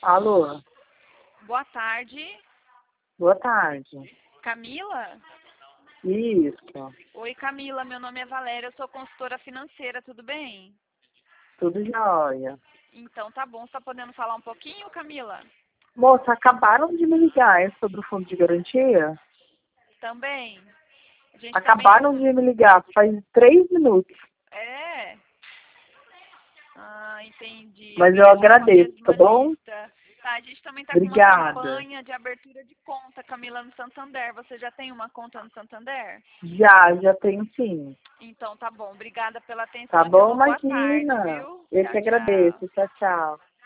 Alô, Boa tarde. boa tarde. Camila? Isso, Oi, Camila. Meu nome é Valéria. Eu sou consultora financeira. Tudo bem? tudo jóia. Então, tá bom. Você tá podendo falar um pouquinho, Camila? Moça, acabaram de me ligar, é sobre o fundo de garantia? Também. A gente também... Acabaram de me ligar, faz 3 minutos. É? Ah, entendi. Mas Alguém eu deixou uma agradeço, tá mesma bom? lista. Tá, a gente também tá com uma Obrigada. campanha de abertura de conta, Camila, no Santander. Você já tem uma conta no Santander? Já tenho sim. Então, tá bom. Obrigada pela Tá atenção e tenha bom, uma boa tarde, imagina. viu? Eu Tchau, que tchau. agradeço. Tchau, tchau.